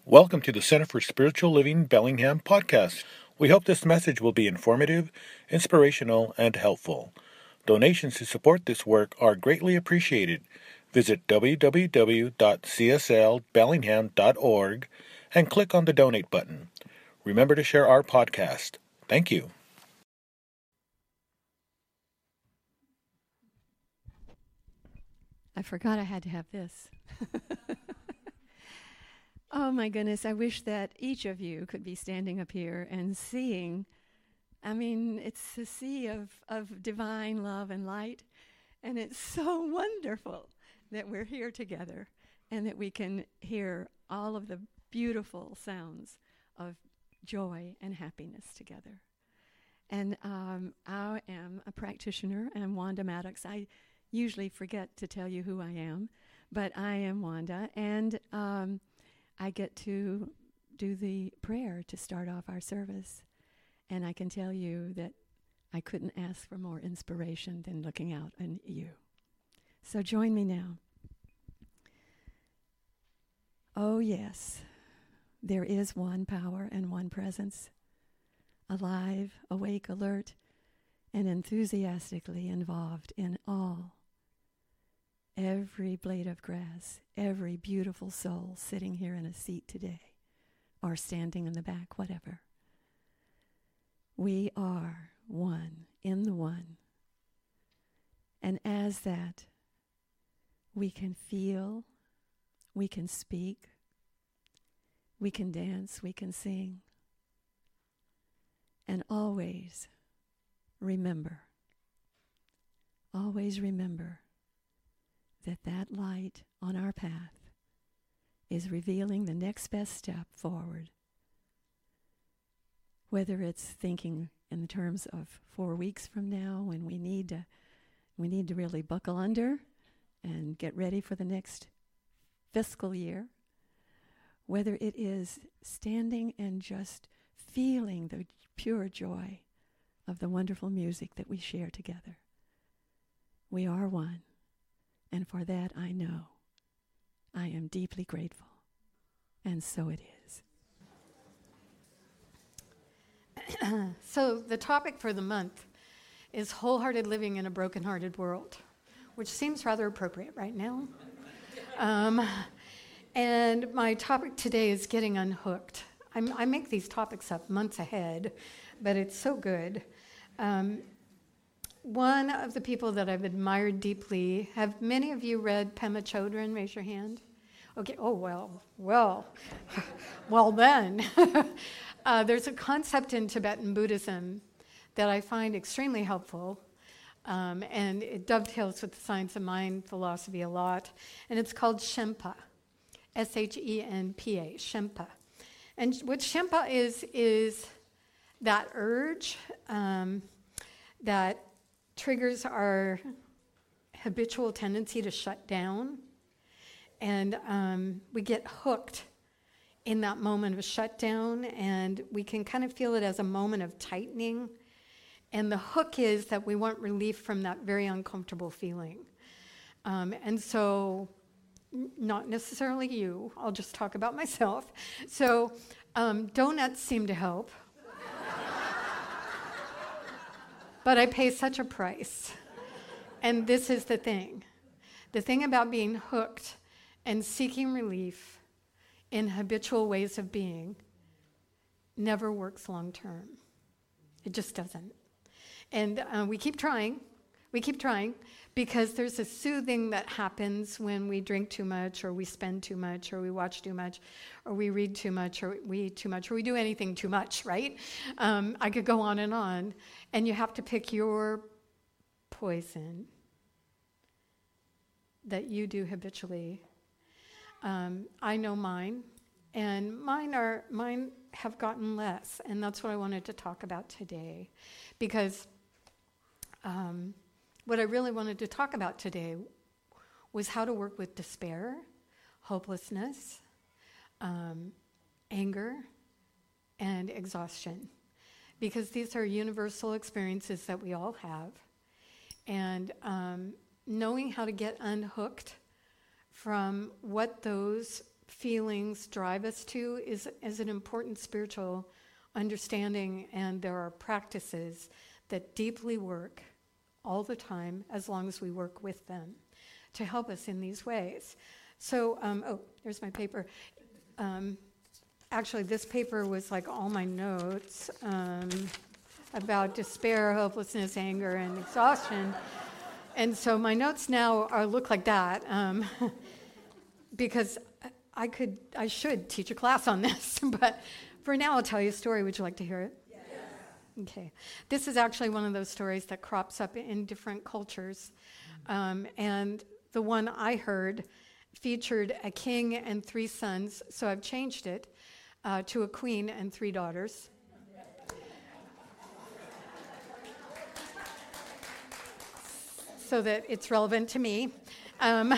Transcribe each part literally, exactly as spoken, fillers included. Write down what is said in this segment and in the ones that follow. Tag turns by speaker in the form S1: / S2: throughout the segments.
S1: Welcome to the Center for Spiritual Living Bellingham podcast. We hope this message will be informative, inspirational, and helpful. Donations to support this work are greatly appreciated. Visit w w w dot c s l bellingham dot org and click on the donate button. Remember to share our podcast. Thank you.
S2: I forgot I had to have this. Oh my goodness, I wish that each of you could be standing up here and seeing. I mean, it's a sea of, of divine love and light, and it's so wonderful that we're here together and that we can hear all of the beautiful sounds of joy and happiness together. And um, I am a practitioner. I'm Wanda Maddox. I usually forget to tell you who I am, but I am Wanda, and um, I get to do the prayer to start off our service. And I can tell you that I couldn't ask for more inspiration than looking out on you. So join me now. Oh yes, there is one power and one presence, alive, awake, alert, and enthusiastically involved in all. Every blade of grass, every beautiful soul sitting here in a seat today, or standing in the back, whatever. We are one in the one. And as that, we can feel, we can speak, we can dance, we can sing, and always remember, always remember that that light on our path is revealing the next best step forward. Whether it's thinking in terms of four weeks from now when we need to we need to really buckle under and get ready for the next fiscal year, whether it is standing and just feeling the pure joy of the wonderful music that we share together. We are one. And for that, I know I am deeply grateful. And so it is.
S3: So the topic for the month is wholehearted living in a broken-hearted world, which seems rather appropriate right now. um, and my topic today is getting unhooked. I'm, I make these topics up months ahead, but it's so good. Um, One of the people that I've admired deeply, have many of you read Pema Chodron? Raise your hand. Okay, oh, well, well, well then. uh, there's a concept in Tibetan Buddhism that I find extremely helpful, um, and it dovetails with the science of mind philosophy a lot, and it's called Shenpa, S H E N P A, Shenpa. And what Shenpa is, is that urge um, that triggers our habitual tendency to shut down, and um, we get hooked in that moment of shutdown, and we can kind of feel it as a moment of tightening, and the hook is that we want relief from that very uncomfortable feeling. Um, and so, n- not necessarily you, I'll just talk about myself. So um, donuts seem to help. But I pay such a price. And this is the thing. The thing about being hooked and seeking relief in habitual ways of being never works long term. It just doesn't. And uh, we keep trying. We keep trying because there's a soothing that happens when we drink too much, or we spend too much, or we watch too much, or we read too much, or we eat too much, or we do anything too much, right? Um, I could go on and on. And you have to pick your poison that you do habitually. Um, I know mine, and mine are mine have gotten less, and that's what I wanted to talk about today, because um, what I really wanted to talk about today was how to work with despair, hopelessness, um, anger, and exhaustion, because these are universal experiences that we all have, and um, knowing how to get unhooked from what those feelings drive us to is, is an important spiritual understanding, and there are practices that deeply work all the time as long as we work with them to help us in these ways. So, um, oh, there's my paper. Um, actually, this paper was like all my notes um, about despair, hopelessness, anger, and exhaustion. And so my notes now are look like that um, because I could, I should teach a class on this, but for now I'll tell you a story. Would you like to hear it? Yes. Okay. This is actually one of those stories that crops up in different cultures. Um, and the one I heard featured a king and three sons, so I've changed it uh, to a queen and three daughters. So that it's relevant to me. Um,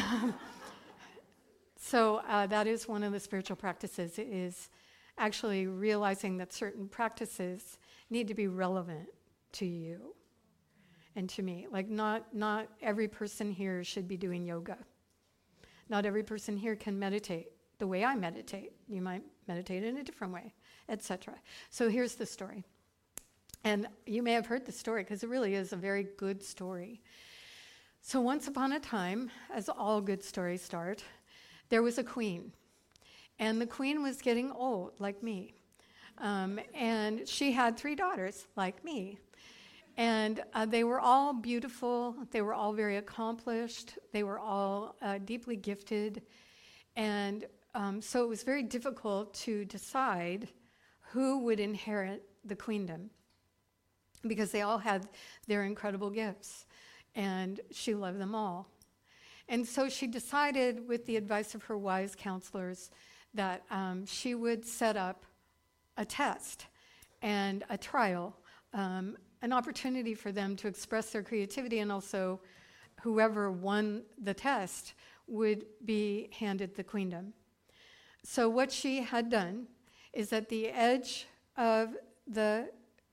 S3: so uh, that is one of the spiritual practices, is actually realizing that certain practices need to be relevant to you and to me. Like not, not every person here should be doing yoga. Not every person here can meditate the way I meditate. You might meditate in a different way, et cetera. So here's the story. And you may have heard the story because it really is a very good story. So once upon a time, as all good stories start, there was a queen. And the queen was getting old, like me. Um, and she had three daughters, like me. And uh, they were all beautiful. They were all very accomplished. They were all uh, deeply gifted. And um, so it was very difficult to decide who would inherit the queendom, because they all had their incredible gifts. And she loved them all. And so she decided, with the advice of her wise counselors, that um, she would set up a test and a trial, um, an opportunity for them to express their creativity, and also whoever won the test would be handed the queendom. So what she had done is at the edge of the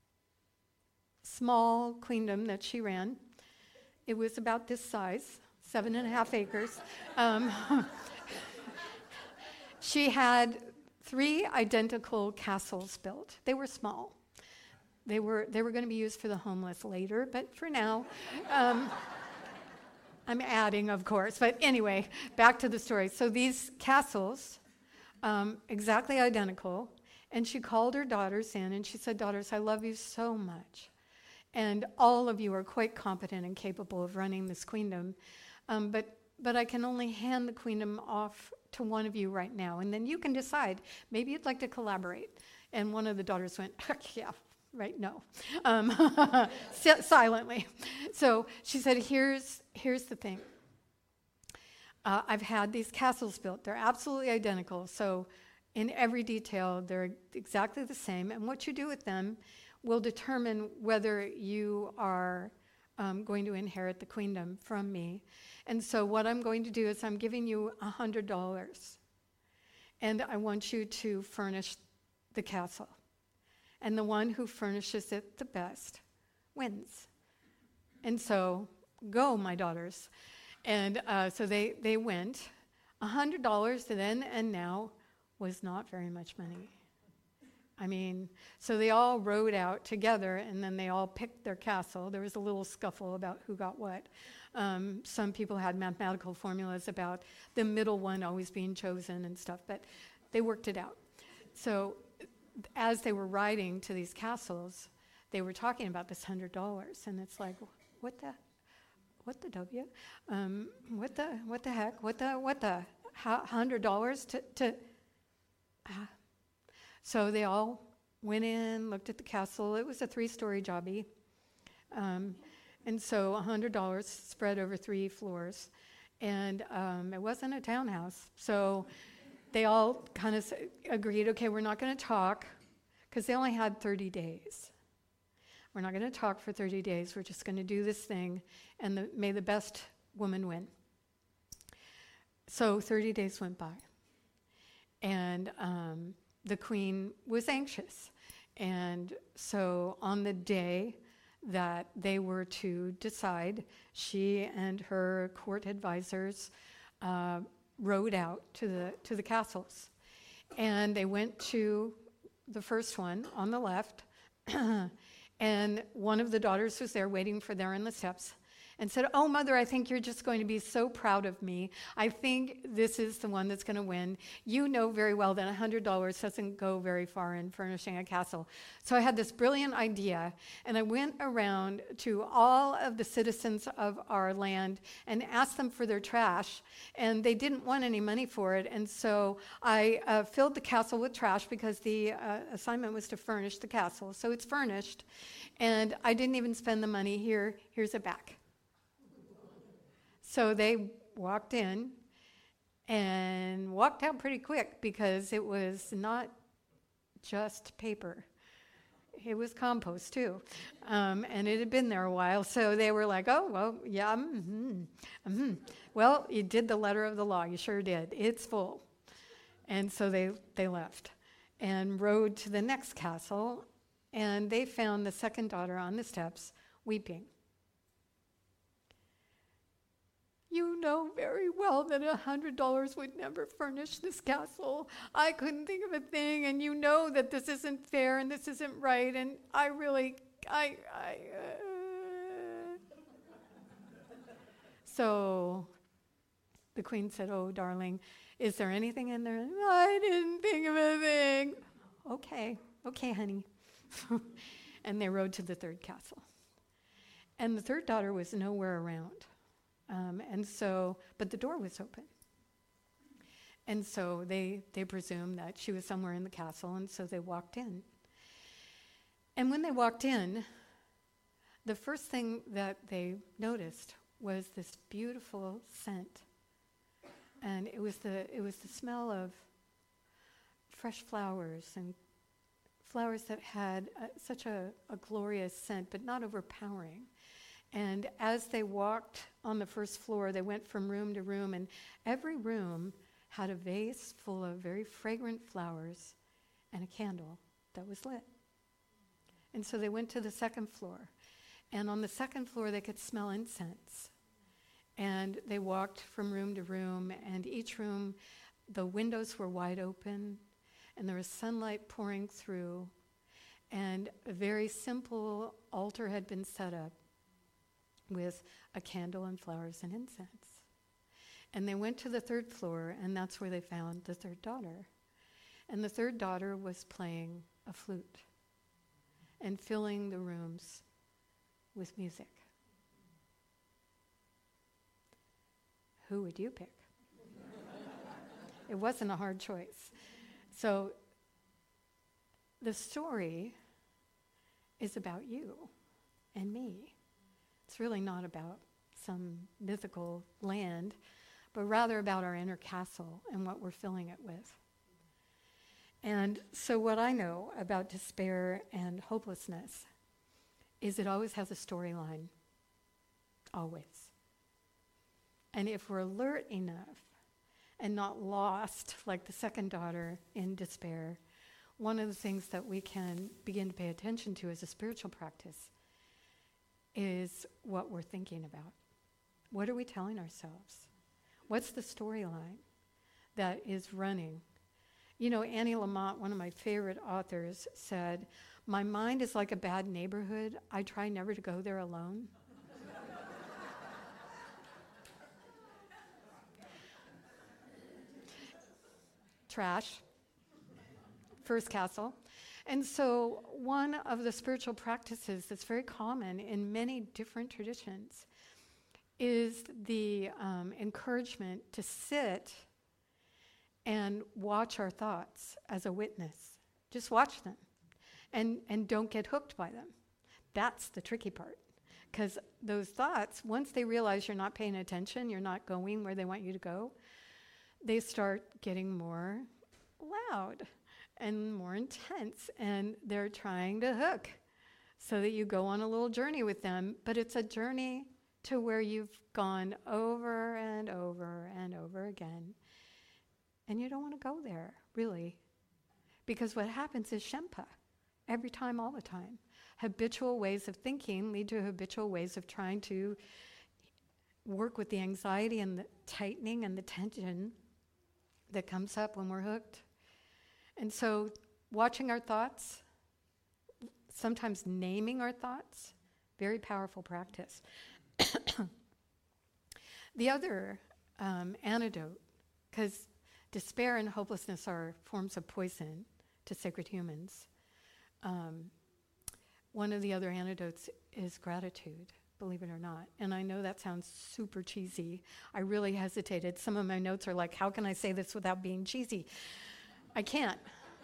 S3: small queendom that she ran, it was about this size, seven and a half acres. Um, she had three identical castles built. They were small. They were they were going to be used for the homeless later, but for now, um, I'm adding, of course. But anyway, back to the story. So these castles, um, exactly identical, and she called her daughters in, and she said, "Daughters, I love you so much. And all of you are quite competent and capable of running this queendom. Um, but but I can only hand the queendom off to one of you right now. And then you can decide. Maybe you'd like to collaborate." And one of the daughters went, "Yeah, right, no." Um, silently. So she said, here's, here's the thing. Uh, I've had these castles built. They're absolutely identical. So in every detail, they're exactly the same. And what you do with them will determine whether you are um, going to inherit the queendom from me. And so what I'm going to do is I'm giving you one hundred dollars. And I want you to furnish the castle. And the one who furnishes it the best wins. And so, go, my daughters. And uh, so they, they went. one hundred dollars then and now was not very much money. I mean, so they all rode out together, and then they all picked their castle. There was a little scuffle about who got what. Um, some people had mathematical formulas about the middle one always being chosen and stuff, but they worked it out. So as they were riding to these castles, they were talking about this one hundred dollars, and it's like, what the, what the W? Um, what the, what the heck? What the, what the, one hundred dollars to, to, uh, So they all went in, looked at the castle. It was a three-story jobby. Um, and so one hundred dollars spread over three floors. And um, it wasn't a townhouse. So they all kind of agreed, okay, we're not going to talk, because they only had thirty days. We're not going to talk for thirty days. We're just going to do this thing, and the, may the best woman win. So thirty days went by. And Um, the queen was anxious. And so on the day that they were to decide, she and her court advisors uh, rowed out to the to the castles. And they went to the first one on the left, and one of the daughters was there waiting for them in the steps and said, "Oh, Mother, I think you're just going to be so proud of me. I think this is the one that's going to win. You know very well that one hundred dollars doesn't go very far in furnishing a castle." So I had this brilliant idea, and I went around to all of the citizens of our land and asked them for their trash, and they didn't want any money for it. And so I uh, filled the castle with trash because the uh, assignment was to furnish the castle. So it's furnished, and I didn't even spend the money. Here, here's it back. So they walked in and walked out pretty quick because it was not just paper. It was compost too. Um, and it had been there a while. So they were like, "Oh, well, yeah, mm-hmm, mm-hmm. Well, you did the letter of the law. You sure did. It's full." And so they, they left and rode to the next castle. And they found the second daughter on the steps weeping. "You know very well that one hundred dollars would never furnish this castle. I couldn't think of a thing, and you know that this isn't fair and this isn't right, and I really, I, I, uh. So the queen said, "Oh, darling, is there anything in there?" "I didn't think of a thing." "Okay, okay, honey." And they rode to the third castle. And the third daughter was nowhere around. Um, and so, but the door was open. And so they, they presumed that she was somewhere in the castle, and so they walked in. And when they walked in, the first thing that they noticed was this beautiful scent. And it was the, it was the smell of fresh flowers, and flowers that had uh, such a, a glorious scent, but not overpowering. And as they walked on the first floor, they went from room to room, and every room had a vase full of very fragrant flowers and a candle that was lit. And so they went to the second floor, and on the second floor they could smell incense. And they walked from room to room, and each room, the windows were wide open, and there was sunlight pouring through, and a very simple altar had been set up with a candle and flowers and incense. And they went to the third floor, and that's where they found the third daughter. And the third daughter was playing a flute and filling the rooms with music. Who would you pick? It wasn't a hard choice. So the story is about you and me. It's really not about some mythical land, but rather about our inner castle and what we're filling it with. And so what I know about despair and hopelessness is it always has a storyline. Always. And if we're alert enough and not lost like the second daughter in despair, one of the things that we can begin to pay attention to as a spiritual practice is what we're thinking about. What are we telling ourselves? What's the storyline that is running? You know, Annie Lamott, one of my favorite authors, said, "My mind is like a bad neighborhood. I try never to go there alone." Trash. First castle. And so one of the spiritual practices that's very common in many different traditions is the um, encouragement to sit and watch our thoughts as a witness. Just watch them and, and don't get hooked by them. That's the tricky part. Because those thoughts, once they realize you're not paying attention, you're not going where they want you to go, they start getting more loud and more intense, and they're trying to hook so that you go on a little journey with them. But it's a journey to where you've gone over and over and over again, and you don't want to go there, really, because what happens is Shempa, every time, all the time. Habitual ways of thinking lead to habitual ways of trying to work with the anxiety and the tightening and the tension that comes up when we're hooked. And so watching our thoughts, sometimes naming our thoughts, very powerful practice. The other um, antidote, because despair and hopelessness are forms of poison to sacred humans. Um, one of the other antidotes is gratitude, believe it or not. And I know that sounds super cheesy. I really hesitated. Some of my notes are like, how can I say this without being cheesy? I can't.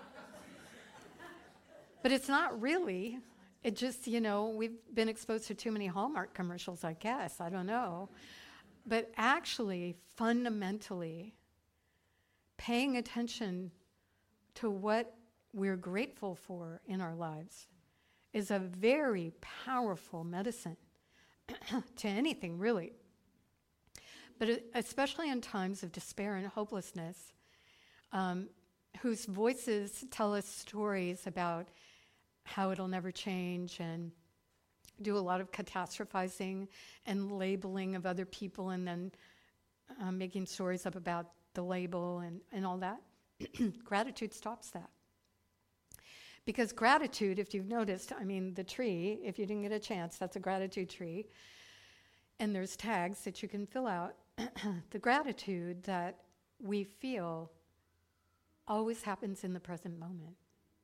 S3: But it's not really. It just, you know, we've been exposed to too many Hallmark commercials, I guess. I don't know. But actually, fundamentally, paying attention to what we're grateful for in our lives is a very powerful medicine to anything, really. But it, especially in times of despair and hopelessness, um, whose voices tell us stories about how it'll never change and do a lot of catastrophizing and labeling of other people and then uh, making stories up about the label and, and all that. Gratitude stops that. Because gratitude, if you've noticed, I mean, the tree, if you didn't get a chance, that's a gratitude tree. And there's tags that you can fill out. The gratitude that we feel always happens in the present moment.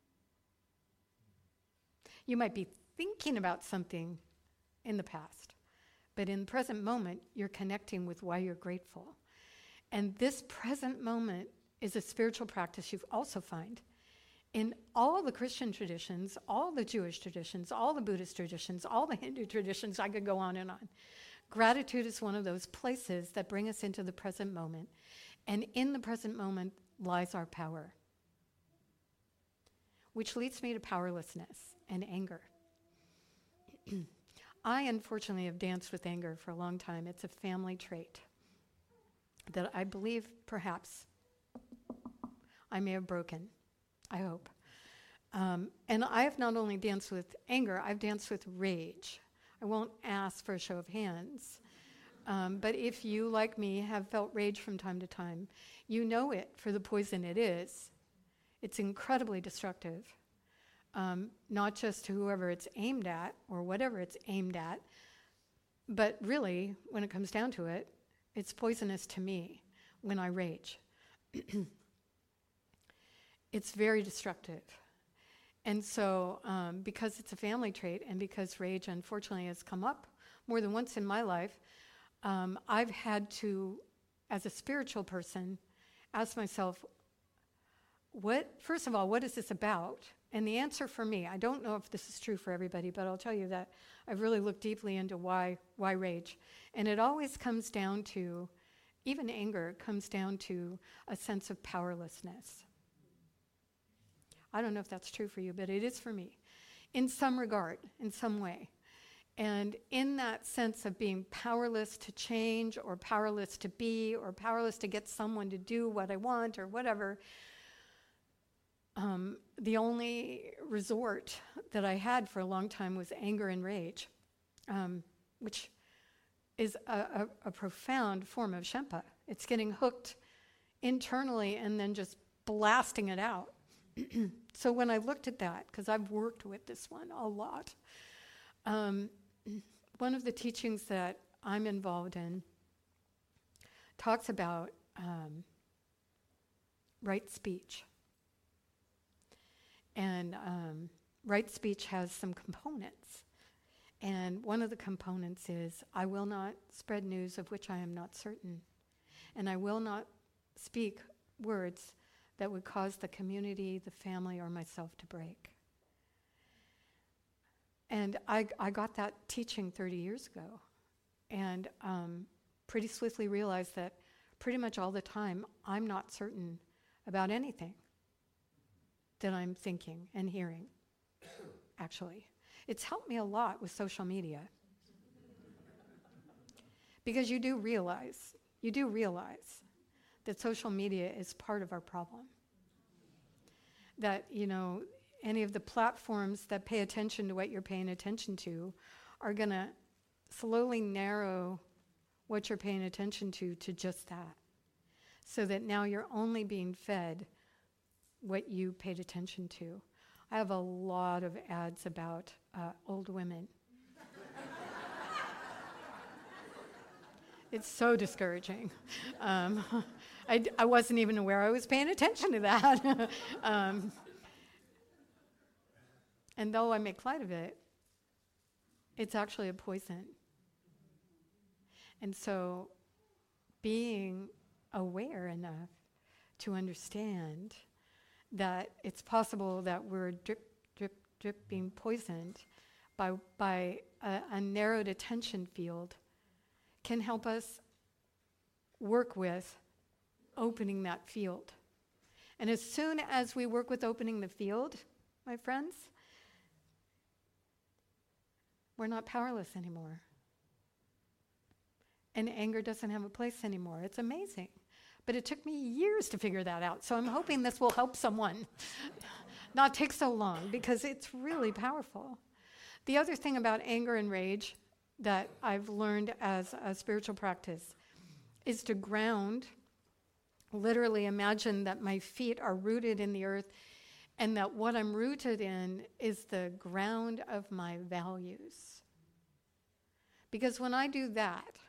S3: You might be thinking about something in the past, but in the present moment, you're connecting with why you're grateful. And this present moment is a spiritual practice you also find in all the Christian traditions, all the Jewish traditions, all the Buddhist traditions, all the Hindu traditions. I could go on and on. Gratitude is one of those places that bring us into the present moment. And in the present moment lies our power, which leads me to powerlessness and anger. I, unfortunately, have danced with anger for a long time. It's a family trait that I believe perhaps I may have broken, I hope. Um, and I have not only danced with anger, I've danced with rage. I won't ask for a show of hands. Um, but if you, like me, have felt rage from time to time, you know it for the poison it is. It's incredibly destructive. Um, not just to whoever it's aimed at or whatever it's aimed at, but really, when it comes down to it, it's poisonous to me when I rage. It's very destructive. And so um, because it's a family trait and because rage, unfortunately, has come up more than once in my life, um, I've had to, as a spiritual person, ask myself, what, first of all, what is this about? And the answer for me, I don't know if this is true for everybody, but I'll tell you that I've really looked deeply into why why rage. And it always comes down to, even anger comes down to a sense of powerlessness. I don't know if that's true for you, but it is for me, in some regard, in some way. And in that sense of being powerless to change or powerless to be or powerless to get someone to do what I want or whatever, Um, the only resort that I had for a long time was anger and rage, um, which is a, a, a profound form of Shenpa. It's getting hooked internally and then just blasting it out. So when I looked at that, because I've worked with this one a lot, um, one of the teachings that I'm involved in talks about um, right speech. And um, right speech has some components. And one of the components is, I will not spread news of which I am not certain. And I will not speak words that would cause the community, the family, or myself to break. And I, I got that teaching thirty years ago. And um, pretty swiftly realized that pretty much all the time, I'm not certain about anything that I'm thinking and hearing, actually. It's helped me a lot with social media. Because you do realize, you do realize that social media is part of our problem. That, you know, any of the platforms that pay attention to what you're paying attention to are going to slowly narrow what you're paying attention to to just that. so that now you're only being fed what you paid attention to. I have a lot of ads about uh, old women. It's so discouraging. Um, I, I wasn't even aware I was paying attention to that. um, and though I make light of it, it's actually a poison. And so being aware enough to understand that it's possible that we're drip, drip, drip being poisoned by, by a, a narrowed attention field can help us work with opening that field. And as soon as we work with opening the field, my friends, we're not powerless anymore. And anger doesn't have a place anymore. It's amazing. But it took me years to figure that out. So I'm hoping this will help someone not take so long, because it's really powerful. The other thing about anger and rage that I've learned as a spiritual practice is to ground. Literally imagine that my feet are rooted in the earth, and that what I'm rooted in is the ground of my values. Because when I do that,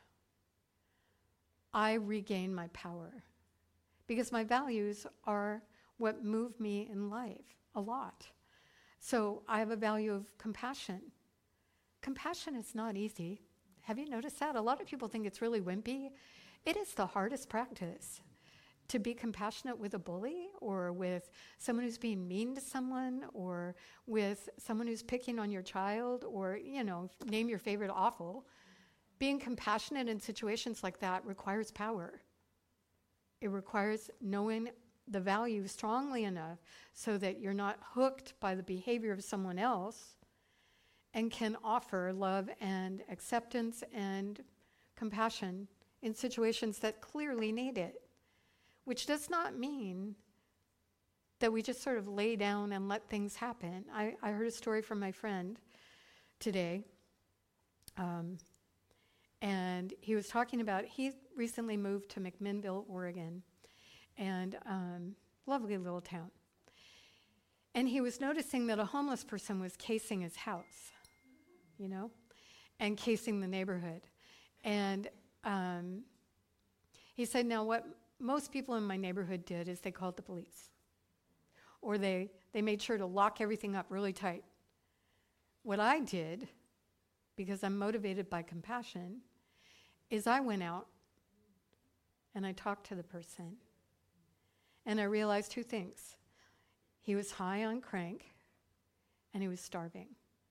S3: I regain my power. Because my values are what move me in life a lot. So I have a value of compassion. Compassion is not easy. Have you noticed that? A lot of people think it's really wimpy. It is the hardest practice. To be compassionate with a bully, or with someone who's being mean to someone, or with someone who's picking on your child, or, you know, name your favorite awful. Being compassionate in situations like that requires power. It requires knowing the value strongly enough so that you're not hooked by the behavior of someone else, and can offer love and acceptance and compassion in situations that clearly need it. Which does not mean that we just sort of lay down and let things happen. I, I heard a story from my friend today, um, and he was talking about, he recently moved to McMinnville, Oregon, and um, lovely little town. And he was noticing that a homeless person was casing his house, you know, and casing the neighborhood. And um, he said, now what most people in my neighborhood did is they called the police. Or they, they made sure to lock everything up really tight. What I did, because I'm motivated by compassion, is I went out and I talked to the person. And I realized two things. He was high on crank and he was starving.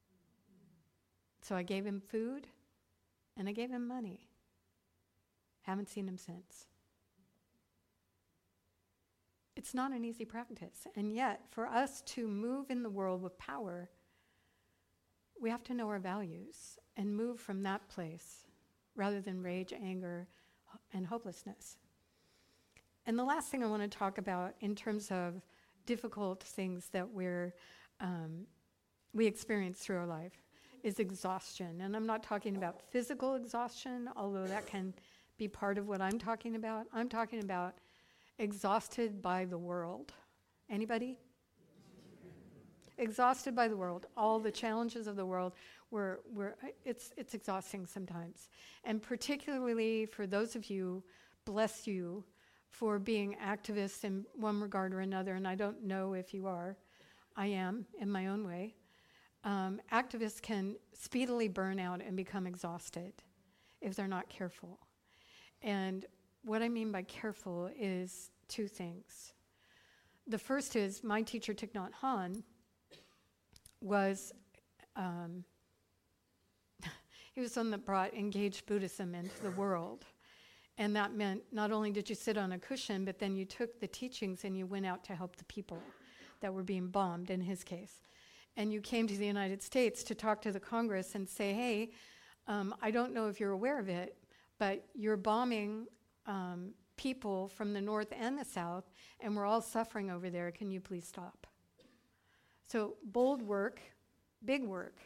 S3: So I gave him food and I gave him money. Haven't seen him since. It's not an easy practice. And yet, for us to move in the world with power, we have to know our values and move from that place rather than rage, anger, and hopelessness. And the last thing I want to talk about in terms of difficult things that we're, um, we experience through our life is exhaustion. And I'm not talking about physical exhaustion, although that can be part of what I'm talking about. I'm talking about exhausted by the world. Anybody? Exhausted by the world. All the challenges of the world, we're, we're, it's, it's exhausting sometimes. And particularly for those of you, bless you, for being activists in one regard or another, and I don't know if you are. I am, in my own way. Um, activists can speedily burn out and become exhausted if they're not careful. And what I mean by careful is two things. The first is my teacher, Thich Nhat Hanh, was, um, he was one that brought engaged Buddhism into the world. And that meant not only did you sit on a cushion, but then you took the teachings and you went out to help the people that were being bombed, in his case. And you came to the United States to talk to the Congress and say, hey, um, I don't know if you're aware of it, but you're bombing um, people from the north and the south, and we're all suffering over there. Can you please stop? So bold work, big work,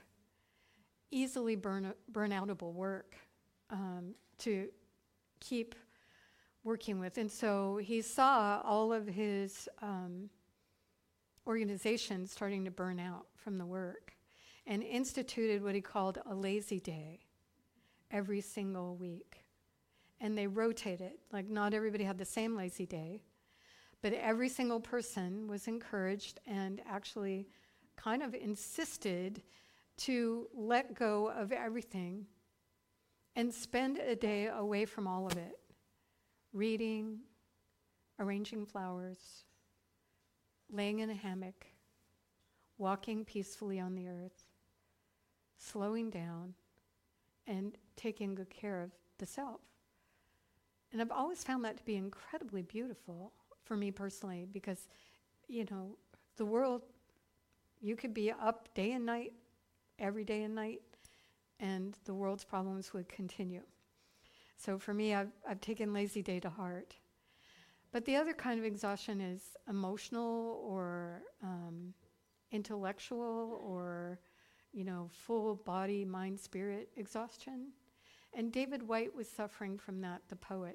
S3: easily burn, burn-outable work um, to keep working with. And so he saw all of his um, organizations starting to burn out from the work and instituted what he called a lazy day every single week. And they rotated, like not everybody had the same lazy day, but every single person was encouraged and actually kind of insisted to let go of everything and spend a day away from all of it. Reading, arranging flowers, laying in a hammock, walking peacefully on the earth, slowing down, and taking good care of the self. And I've always found that to be incredibly beautiful for me personally, because, you know, the world, you could be up day and night, every day and night, and the world's problems would continue. So for me, I've, I've taken lazy day to heart. But the other kind of exhaustion is emotional or um, intellectual or, you know, full body, mind, spirit exhaustion. And David Whyte was suffering from that, the poet.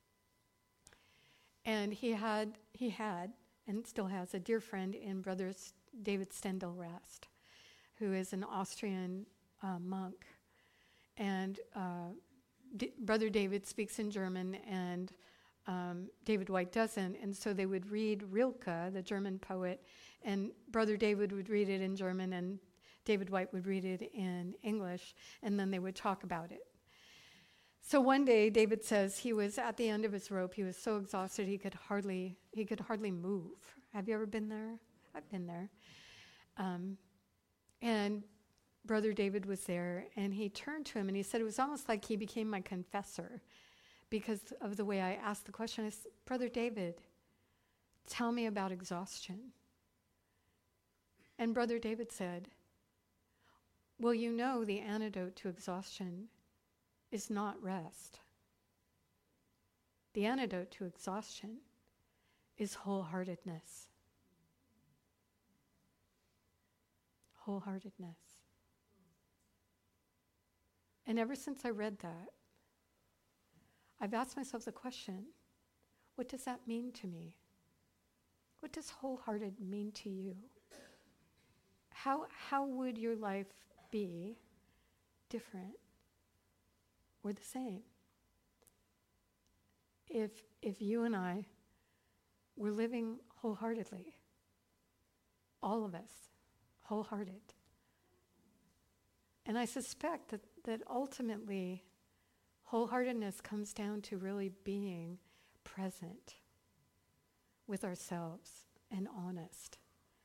S3: And he had, he had, and still has, a dear friend in Brother S- David Steindl-Rast, who is an Austrian uh, monk. And uh, D- Brother David speaks in German, and um, David Whyte doesn't. And so they would read Rilke, the German poet, and Brother David would read it in German, and David Whyte would read it in English, and then they would talk about it. So one day, David says he was at the end of his rope. He was so exhausted he could hardly he could hardly move. Have you ever been there? I've been there. Um, and Brother David was there, and he turned to him, and he said it was almost like he became my confessor because of the way I asked the question. I said, Brother David, tell me about exhaustion. And Brother David said, well, you know the antidote to exhaustion is not rest. The antidote to exhaustion is wholeheartedness. Wholeheartedness. And ever since I read that, I've asked myself the question, what does that mean to me? What does wholehearted mean to you? How, how would your life be different or the same if, if you and I were living wholeheartedly? All of us, wholehearted. And I suspect that, that ultimately, wholeheartedness comes down to really being present with ourselves and honest,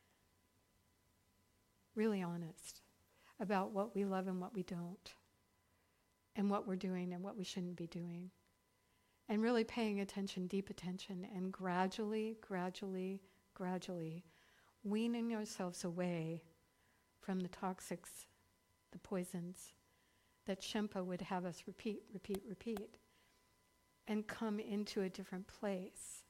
S3: really honest about what we love and what we don't, and what we're doing and what we shouldn't be doing, and really paying attention, deep attention, and gradually, gradually, gradually weaning ourselves away from the toxics, the poisons that Shempa would have us repeat, repeat, repeat, and come into a different place.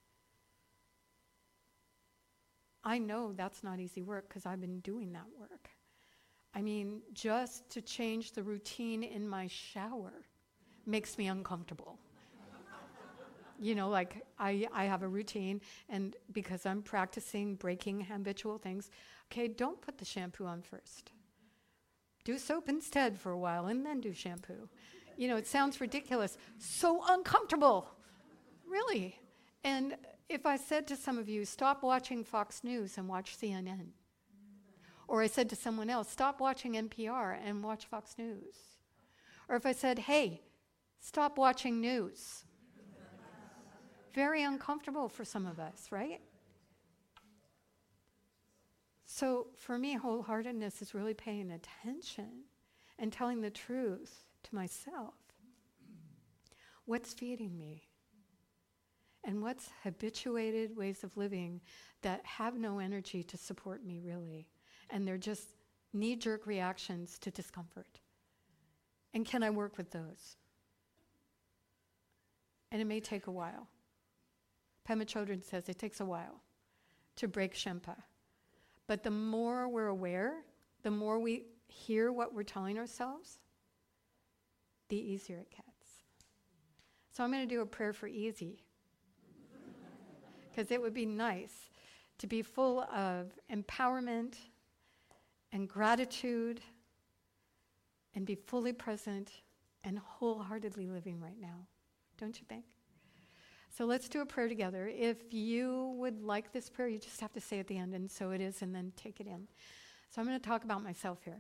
S3: I know that's not easy work because I've been doing that work. I mean, just to change the routine in my shower makes me uncomfortable. You know, like I, I have a routine, and because I'm practicing breaking habitual things, okay, don't put the shampoo on first. Do soap instead for a while and then do shampoo. You know, it sounds ridiculous. So uncomfortable, really. And if I said to some of you, stop watching Fox News and watch C N N, or I said to someone else, stop watching N P R and watch Fox News, or if I said, hey, stop watching news. Very uncomfortable for some of us, right? So for me, wholeheartedness is really paying attention and telling the truth to myself. What's feeding me? And what's habituated ways of living that have no energy to support me, really? And they're just knee-jerk reactions to discomfort. And can I work with those? And it may take a while. Pema Chodron says it takes a while to break Shempa. But the more we're aware, the more we hear what we're telling ourselves, the easier it gets. So I'm going to do a prayer for easy. Because it would be nice to be full of empowerment and gratitude and be fully present and wholeheartedly living right now. Don't you think? So let's do a prayer together. If you would like this prayer, you just have to say at the end, and so it is, and then take it in. So I'm going to talk about myself here.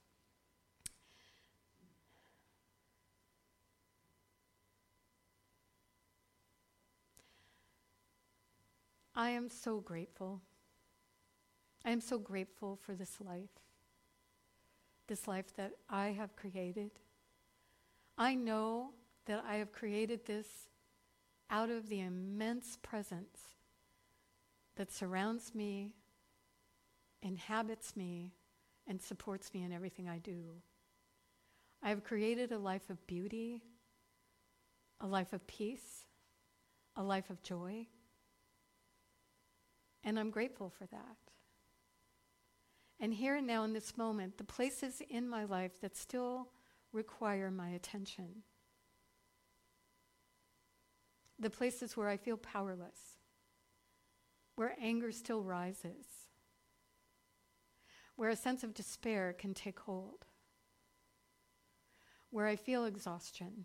S3: I am so grateful. I am so grateful for this life, this life that I have created. I know that I have created this out of the immense presence that surrounds me, inhabits me, and supports me in everything I do. I have created a life of beauty, a life of peace, a life of joy, and I'm grateful for that. And here and now in this moment, the places in my life that still require my attention, the places where I feel powerless, where anger still rises, where a sense of despair can take hold, where I feel exhaustion.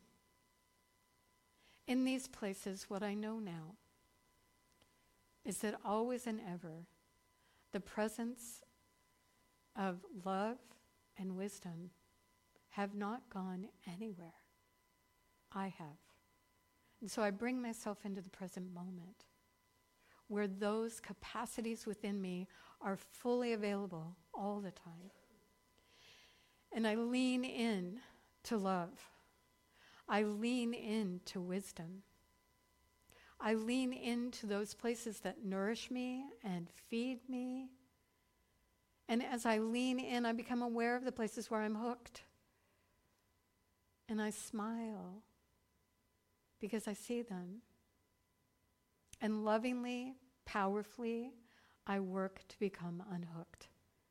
S3: In these places, what I know now is that always and ever, the presence of love and wisdom have not gone anywhere. I have. And so I bring myself into the present moment, where those capacities within me are fully available all the time. And I lean in to love. I lean into wisdom. I lean into those places that nourish me and feed me. And as I lean in, I become aware of the places where I'm hooked. And I smile because I see them. And lovingly, powerfully, I work to become unhooked.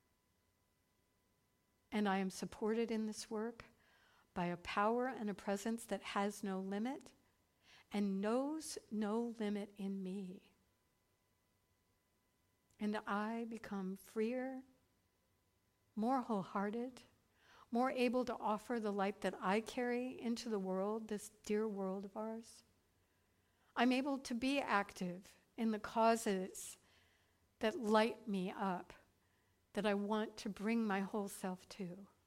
S3: And I am supported in this work by a power and a presence that has no limit and knows no limit in me. And I become freer, more wholehearted, more able to offer the light that I carry into the world, this dear world of ours. I'm able to be active in the causes that light me up, that I want to bring my whole self to.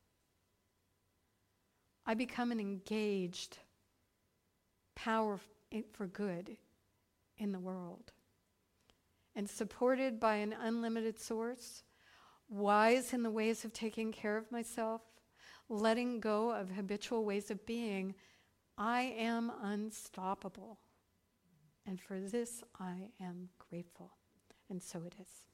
S3: I become an engaged power for good in the world. And supported by an unlimited source, wise in the ways of taking care of myself, letting go of habitual ways of being, I am unstoppable. And for this, I am grateful. And so it is.